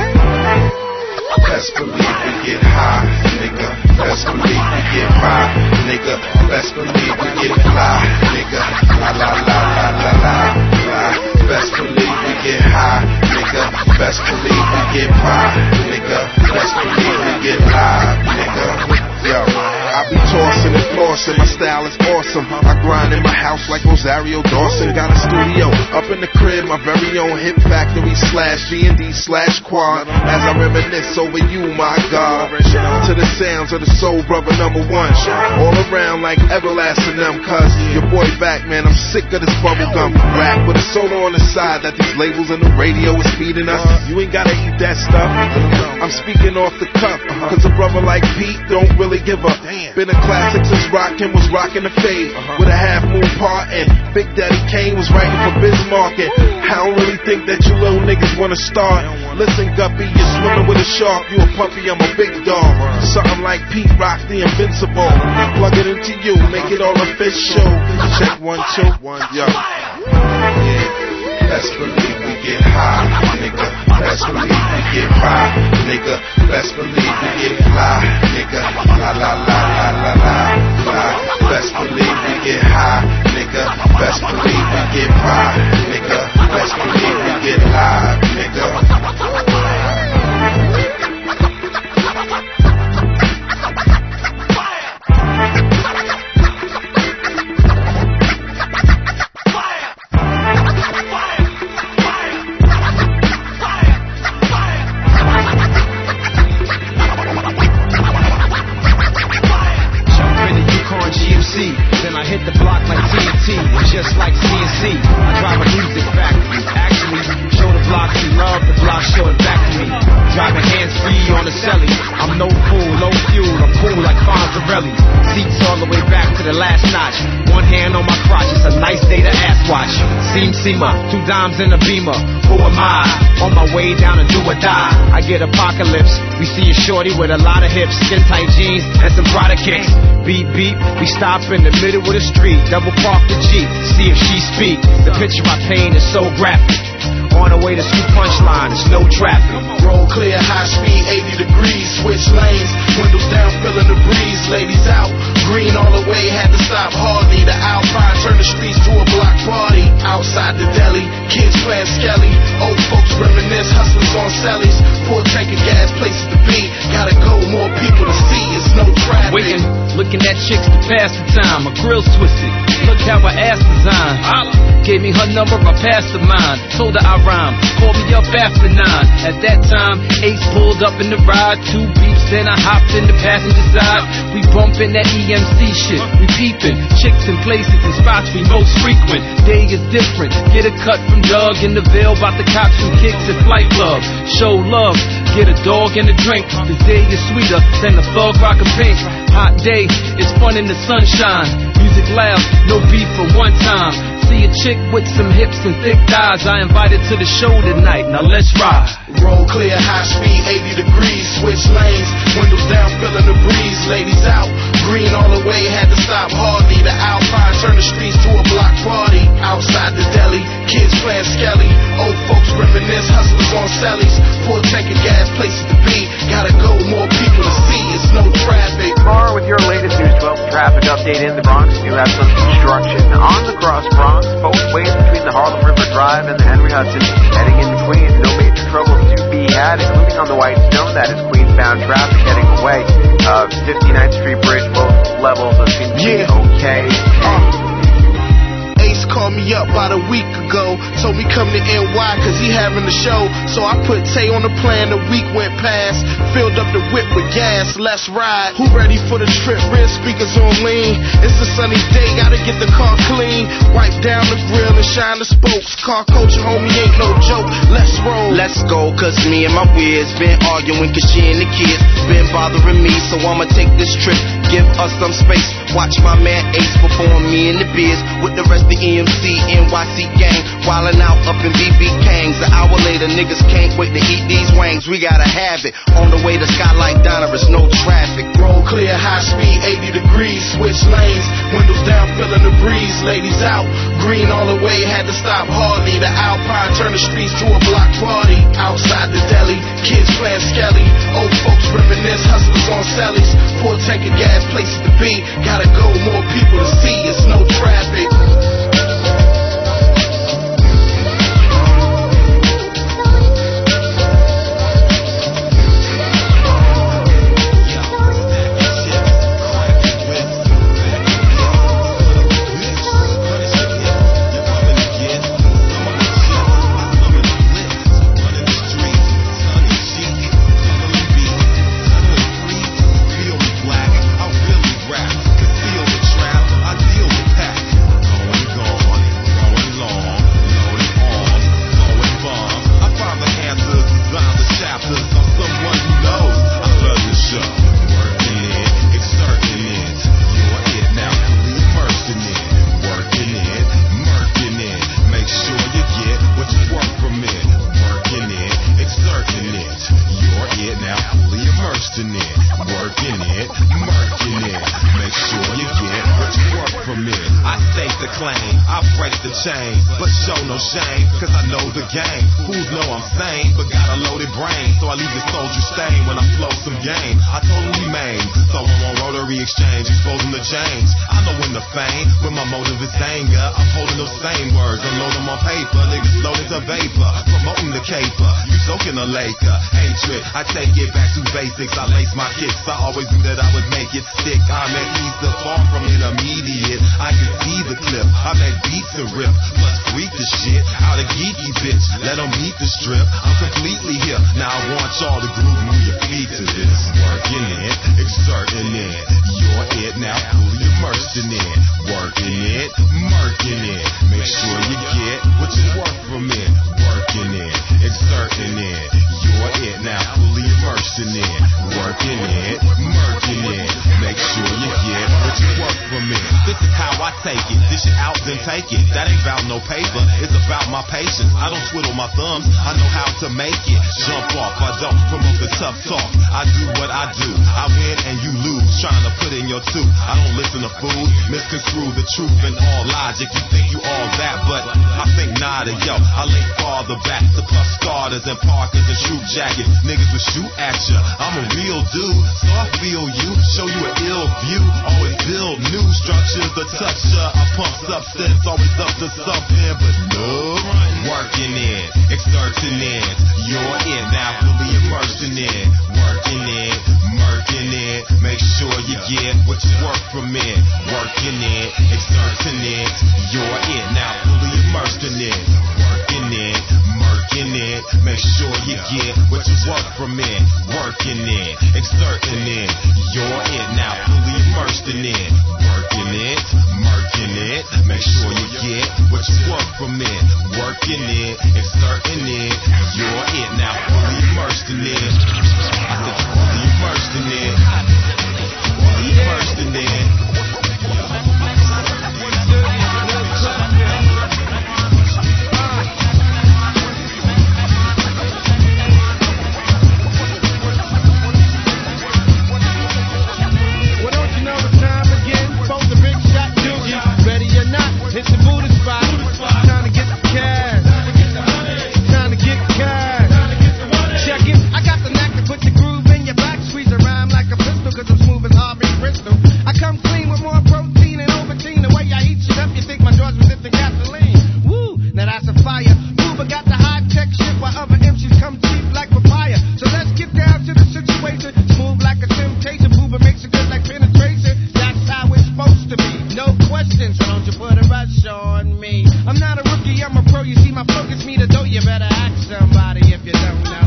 Best believe we get high, nigga. Best believe we get high, nigga. Best believe we get fly, nigga. La la la la la la la. Best believe we get high, nigga. Best believe we get high, nigga. Best believe we get live, nigga. Yo, I be tossing and flossing, my style is awesome. I grind in my house like Rosario Dawson. Got a studio up in the crib, my very own hip factory /G&D/quad. As I reminisce over you, my God. To the sounds of the soul brother #1. All around like everlasting them, cuz your boy back, man, I'm sick of this bubblegum rap with a solo on the side that these labels and the radio is feeding us. You ain't gotta eat that stuff. I'm speaking off the cuff, cause a brother like Pete don't really give up. Been a classic since rockin' was rockin' the fade with a half moon part, and Big Daddy Kane was writing for Bismarck. And I don't really think that you little niggas wanna start. Listen, Guppy, you're swimming with a shark. You a puppy, I'm a big dog. Something like Pete Rock, the invincible. Plug it into you, make it all official. Check 1, 2, 1, yo. Yeah, best believe we get high, nigga. Best believe we get high, nigga. Best believe we get fly, nigga. La la la la la la la. Best believe we get high, nigga. Best believe we get high, nigga. Best believe we get live, nigga. Then I hit the block like TNT, just like CNC. I drive a music factory. Actually, show the block some love, the block show it back to me. Driving hands free on the celly. I'm no fool, low fuel, I'm cool like Fonzarelli. Seats all the way back to the last notch. One hand on my crotch, it's a nice day to ass watch. Seema, 2 dimes in a Beamer. Who am I? On my way down to do or die. I get apocalypse. We see a shorty with a lot of hips, skin tight jeans and some Prada kicks. Beep beep, we stop in the middle of the street, double park the Jeep, see if she speak. The picture I paint is so graphic. On the way to Scoop Punchline, there's no traffic. Roll clear, high speed, 80 degrees, switch lanes, windows down, feeling the breeze, ladies out, green all the way, had to stop hardly. The Alpine turn the streets to a block party. Outside the deli, kids playing Skelly, old folks reminisce, hustlers on cellies, full tank of gas, places to be, gotta go, more people to see, it's no traffic. Waiting, looking at chicks to pass the time, my grill's twisted, look how her ass designed. Gave me her number, I passed the mine, told her I rhyme, called me up after 9. At that time, Ace pulled up in the ride, 2 beeps, then I hopped in the passenger side. We bumpin' that EMC shit, we peepin', chicks in places and spots we most frequent. Day is different, get a cut from Doug in the Ville, bout the cops and kicks at Flight Club. Show love, get a dog and a drink, this day is sweeter than the Thug Rockin' Pink. Hot day, it's fun in the sunshine, music loud, no beef for one time. See a chick with some hips and thick thighs, I invited to the show tonight, now let's ride. Roll clear, high speed, 80 degrees, switch lanes, windows down, feeling the breeze, ladies out, green all the way, had to stop hardly. The Alpine turn the streets to a block party. Outside the deli, kids playing Skelly, old folks reminisce, hustlers on cellies, full tank of gas, places to be, gotta go, more people to see, it's no traffic. Tomorrow with your latest News 12 traffic update in the Bronx, you have some construction on the Cross Bronx, both ways between the Harlem River Drive and the Henry Hudson, heading into Queens, no major trouble to be had, including on the Whitestone, that is Queens-bound traffic heading away. 59th Street Bridge, both levels of being okay. Ace called me up about a week ago, told me come to NY cause he having the show. So I put Tay on the plan, the week went past, filled up the whip with gas, let's ride. Who ready for the trip? Rear speakers on lean. It's a sunny day, gotta get the car clean. Wipe down the grill and shine the spokes. Car culture, homie, ain't no joke. Let's roll. Let's go, cause me and my weirds been arguing cause she and the kids been bothering me. So I'ma take this trip, give us some space. Watch my man Ace perform me in the biz with the rest of EMC, NYC gang, wildin' out up in BB Kangs. An hour later, niggas can't wait to eat these wangs. We gotta have it. On the way to Skylight Diner, it's no traffic. Roll clear, high speed, 80 degrees. Switch lanes, windows down, feeling the breeze. Ladies out, green all the way, had to stop hardly. The Alpine turned the streets to a block party. Outside the deli, kids playing Skelly. Old folks reminisce, hustlers on cellies. Full tank of gas, places to be. Gotta go, more people to see, it's no traffic. I take it back to basics, I lace my kicks. I always knew that I would make it stick. I'm at ease, the far from intermediate. I can see the clip, I make beats and rip. Plus freak the shit out of geeky bitch. Let them meet the strip, I'm completely hip. Now I want y'all to groove and move your feet to this. Working it, exerting it. You're it now, fully immersed in it. Working it, murking it. Make sure you get what you work from it. Working it, exerting it. You're it now, fully immersed in it. Working it, murking it. Make sure you get what you work from it. This is how I take it. Dish it out, then take it. That ain't about no paper. It's about my patience. I don't twiddle my thumbs. I know how to make it. Jump off. I don't promote the tough talk. I do what I do. I win and you lose. Trying to put in your two. I don't listen to fools. Misconstrue the truth and all logic. You think you all that, but I think nada. Yo, I link farther back to puff starters and parkers and shoot jackets. Niggas will shoot at ya. I'm a real dude, so I feel you. Show you an ill view. Always build new structures to touch ya. I pump substance, always up to something, but no. Working it, exerting it. You're it now, fully immersed in it. Working it, murking it. Make sure you get what you work from it. Working it, exerting it. You're it now, fully immersed in it. Working it, murking it. Make sure you get what you work from it. Working it, exerting it. You're it now, fully immersed in it. Working it, murking it. Make sure you get what you work from it. Working it, exerting it. You're it now, fully immersed in it. I said fully immersed in it. Fully immersed in it. It's a Buddha spot. Time to get the cash. somebody if you don't know.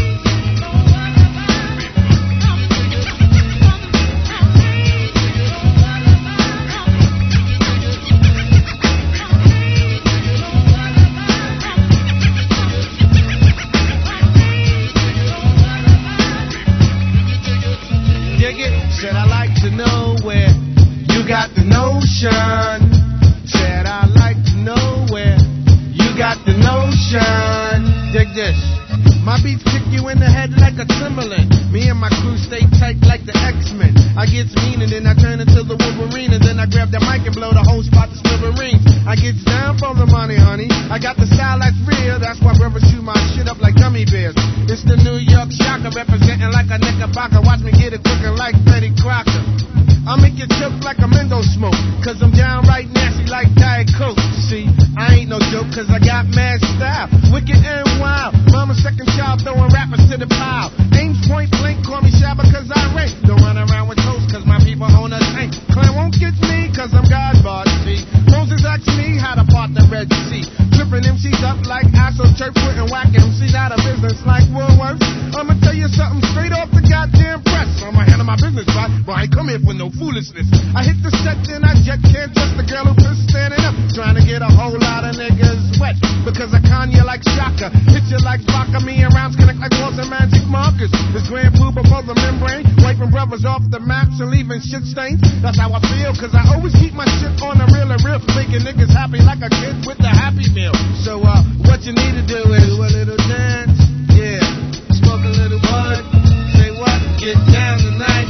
Dig it? Said I like to know where you got the notion. Said I like to know where you got the notion. Dig this. My beats kick you in the head like a Timberland. Me and my crew stay tight like the X-Men. I get mean and then I turn into the Wolverine, and then I grab the mic and blow the whole spot to smithereens. I get down for the money, honey. I got the style that's real. That's why brothers shoot my shit up like gummy bears. It's the New York Shocker representing like a Knickerbocker. Watch me get it quicker like Freddie Crocker. I make you choke like a Mendo smoke, cause I'm downright nasty like Diet Coke. See, I ain't no joke, cause I got mad style, wicked and wild. Mama's second child throwing rappers to the pile. Aims point blank, call me Shabba cause I rank. Don't run around with toast cause my people own a tank. Clan won't get me cause I'm God boss, see. Moses asked me how to part the Red Sea. Tripping MCs up like Asso Church, putting whacking MCs out of business like Woolworths. I'ma tell you something straight off the goddamn press. I'ma handle my business right, but I ain't come here for no foolishness. I hit the set, then I jet, can't trust the girl who just standing up, trying to get a whole lot of niggas wet. Because I con you like Shaka, hit you like Baka, me and rounds connect like walls and magic markers. This grand poo before the membrane, wiping brothers off the maps and leaving shit stains. That's how I feel, cause I always keep my shit on the real and real, making niggas happy like a kid with a Happy Meal. So what you need to do is do a little dance, yeah, smoke a little bud, say what, get down tonight.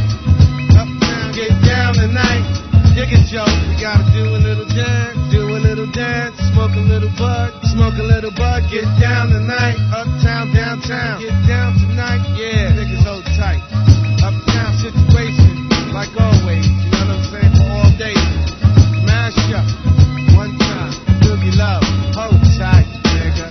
Get down tonight, dig it, Joe. We gotta do a little dance, smoke a little bud, get down tonight. Uptown, downtown, get down tonight, yeah. Niggas hold tight. Uptown situation, like always, you know what I'm saying? For all days, mash up, one time, boogie love, hold tight, nigga.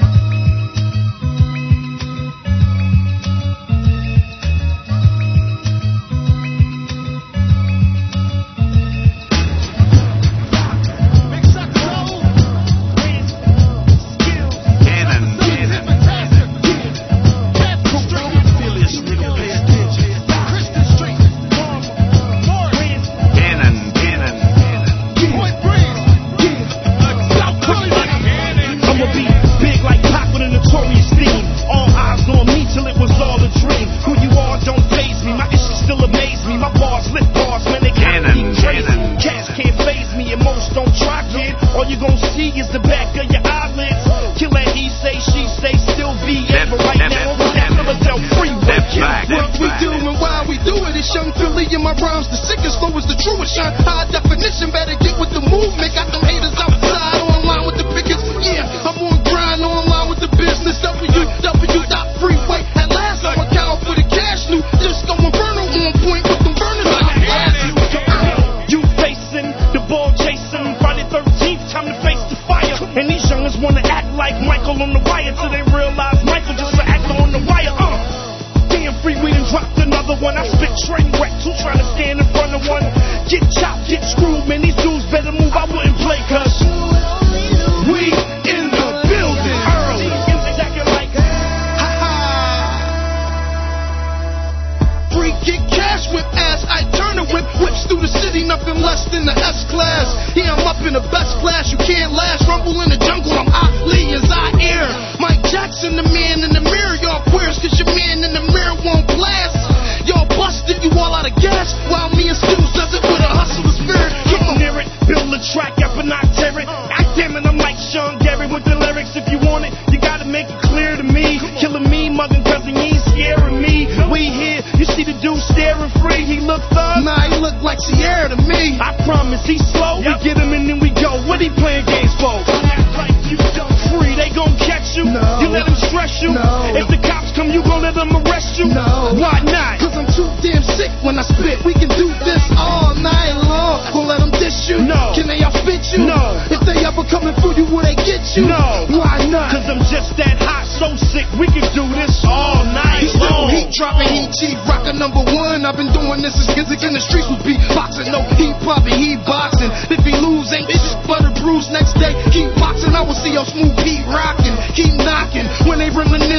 Next day, keep boxing, I will see your smooth beat rocking. Keep knocking when they reminisce.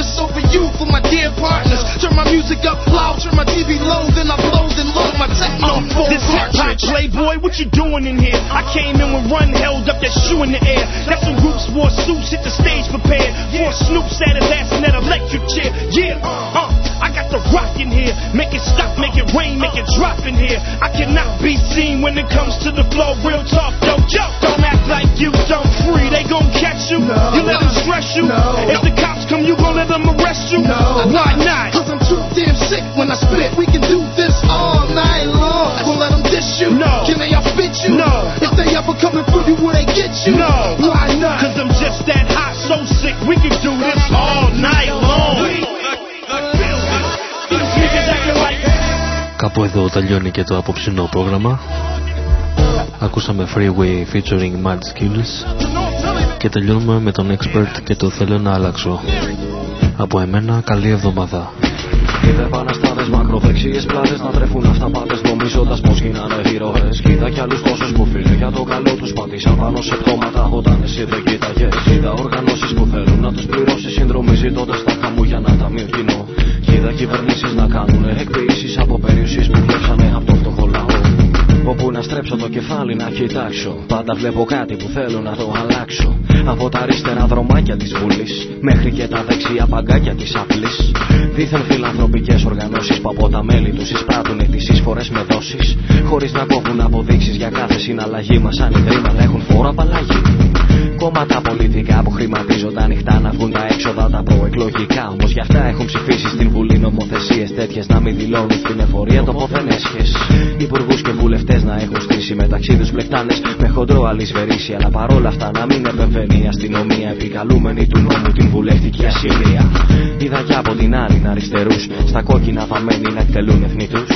you doing in here? I came in when Run held up that shoe in the air. That's when groups wore suits, hit the stage prepared. For Snoop sat his ass in that electric chair. Yeah, I got the rock in here. Make it stop, make it rain, make it drop in here. I cannot be seen when it comes to the flow. Real talk, don't act like you don't free. They gon' catch you. No. You let them stress you. No. If the cops come, you gon' let them arrest you. No. Why not? Cause I'm too damn sick when I spit. We can do this all night long. We'll let them dish you. No. Can they outspit you? No. If they ever coming for you, will they get you? No. Why not? Cause I'm just that hot, so sick. We can do this all night long. Κάπου εδώ τελειώνει και το απόψινό πρόγραμμα. Ακούσαμε Freeway featuring Mad Skills και τελειώνουμε με τον Expert και το θέλω να αλλάξω. Από εμένα καλή εβδομάδα. Είδε επαναστάτες μακροδεξίες πλάτες να τρέφουν αυταπάτες νομίζοντας πως γίνανε ήρωες. Κοίτα κι άλλους τόσους που φίλοι για το καλό τους πατήσαν πάνω σε πτώματα όταν εσύ δεν κοίταγες. Κοίτα οργανώσεις που θέλουν να τους πληρώσει συνδρομή ζητώντας τα χαμού για να ταμείο κοινό. Κοίτα κυβερνήσεις να κάνουν εκποίησεις από περιουσίες που κλέψανε από το φτωχό λαό. Όπου να στρέψω το κεφάλι να κοιτάξω, πάντα βλέπω κάτι που θέλω να το αλλάξω. Από τα αριστερά δρομάκια της Βουλής μέχρι και τα δεξιά παγκάκια της απλής. Δίθεν φιλανθρωπικές οργανώσεις που από τα μέλη τους εισπράττουν τις εισφορές με δόσεις, χωρίς να κόβουν αποδείξεις για κάθε συναλλαγή μας. Αν ιδρύματα έχουν φόρο απαλλαγή. Κόμματα πολιτικά που χρηματίζονται ανοιχτά να βγουν τα έξοδα τα προεκλογικά. Όμως γι' αυτά έχουν ψηφίσει στην Βουλή νομοθεσίες τέτοιες να μην δηλώνουν στην εφορία το πόθεν έσχες. Υπουργούς και βουλευτές να έχουν στήσει μεταξύ τους πλεκτάνες με χοντρό αλυσβερίσι. Αλλά παρόλα αυτά να μην επεμβαίνει η αστυνομία επικαλούμενη του νόμου την βουλευτική ασυλία. Είδα κι από την άλλη αριστερούς στα κόκκινα βαμμένοι να εκτελούν εθνητούς.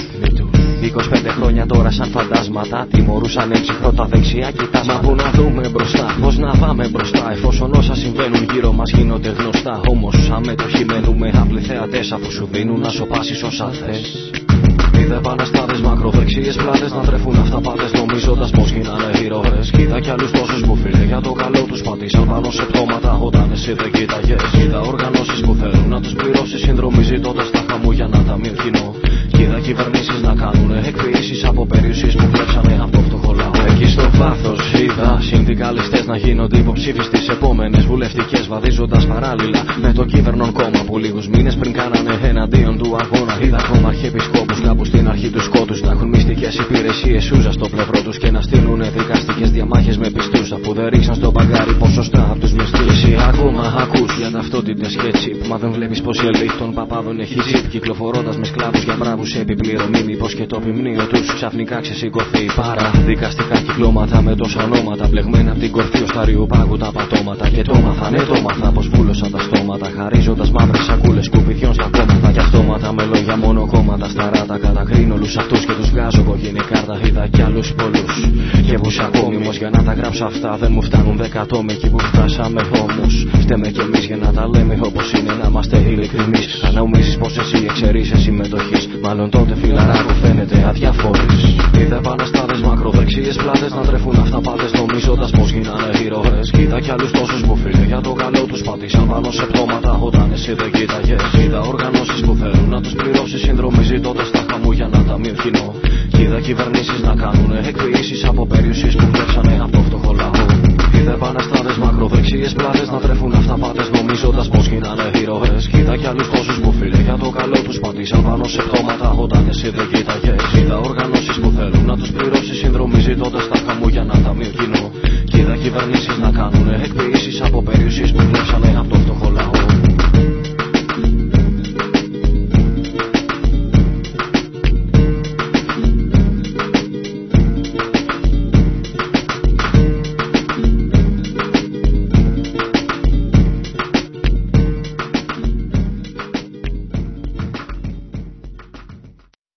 25 χρόνια τώρα σαν φαντάσματα τιμωρούσαν έμψυχρο τα δεξιά κοιτάσματα. Μα που να δούμε μπροστά, πως να πάμε μπροστά, εφόσον όσα συμβαίνουν γύρω μας γίνονται γνωστά. Όμως αμέτωχοι μένουμε απλοί θεατές αφού σου δίνουν να σοπάσεις όσα θες. Είδε επαναστάτες μακροδεξίες πλάτες να τρέφουν αυταπάτες νομίζοντας πως γίνανε ήρωες. Κοίτα κι άλλους τόσους που φίλοι για το καλό τους πατήσαν πάνω σε πτώματα όταν εσύ δεν κοίταγες. Κοίτα οργανώσεις που θέλουν να τους πληρώσει συνδρομή ζητώντας τα χαμού για να ταμείο κοινό. Κοίτα κυβερνήσεις να κάνουν εκποίησεις από περιουσίες που κλέψανε από το φτωχό λαό. Εκεί στο βάθος είδα συνδικαλιστές να γίνονται υποψήφοι στις επόμενες βουλευτικές, βαδίζοντας παράλληλα με το κύβερνον κόμμα που λίγους μήνες πριν κάνανε εναντίον του αγώνα. Είδα ακόμα αρχιεπισκόπους κάπου στην αρχή του σκότους να έχουν μυστικές υπηρεσίες ούζα στο πλευρό τους και να στείλουν δικαστικές διαμάχες με πιστούς αφού δεν ρίξαν στο μπαγκάρι ποσοστά από τους μισθούς. Εσύ ακόμα ακούς για ταυτότητες και τσίπ, μα δεν βλέπεις πως η ελίτ των παπάδων έχει τσίπ, κυκλοφορώντας με σκλάβους για μπράβους σε επιπληρωμή. Μήπως και το ποιμνίο τους ξαφνικά ξεσηκωθεί. Παραδικαστικά κυκλώματα με τόσα ονόματα μπλεγμένα από την κορφή ως τα ριουπάγου τα πατώματα. Και το μάθα, ναι το μάθα πως βούλωσαν τα στόματα, χαρίζοντας μαύρες σακούλες σκουπιδιών στα κόμματα. Και αυτόματα με λόγια μόνο κόμματα στα ράτα κατακρίνω όλους αυτούς και τους βγάζω κοκκινή κάρτα. Είδα κι άλλους πολλούς και βούς ακόμη, όμως για να τα γράψω αυτά δεν μου φτάνουν 10 τόμοι. Εκεί που φτάσαμε όμως φταίμε κι εμείς για να τα λέμε όπως είναι, να είμαστε ειλικρινείς. Αν νομίζεις πως εσύ εξαιρείσαι συμμετοχής, μάλλον τότε φιλαράκο φαίνεται αδιαφόρης. Είδα επαναστάτες μακροδεξίες πλάτες να τρέφουν αυταπάτες νομίζοντας πως γίνανε ήρωες. Κοίτα κι άλλους τόσους που φίλοι για το καλό τους πατήσαν πάνω σε πτώματα όταν εσύ δεν κοίταγες. Κοίτα οργανώσεις που θέλουν να τους πληρώσει συνδρομή ζητώντας τα χαμού για να ταμείο κοινό. Κοίτα κυβερνήσεις να κάνουν εκποίησεις από περιουσίες που κλέψανε από το φτωχό λαό. Είδα επαναστάτες μακροδεξίες πλάτες να τρέφουν αυταπάτες νομίζοντας πως γίνανε ήρωες. Κοίτα κι άλλους τόσους που φίλοι για το καλό τους πατήσαν πάνω σε πτώματα όταν εσύ δεν κοίταγες. Κοίτα οργανώσεις που θέλουν να τους πληρώσει συνδρομή ζητώντας τα χαμού για να ταμείο κοινό. Κοίτα κυβερνήσεις να κάνουν εκποίησεις από περιουσίες που κλέψανε από το φτωχό.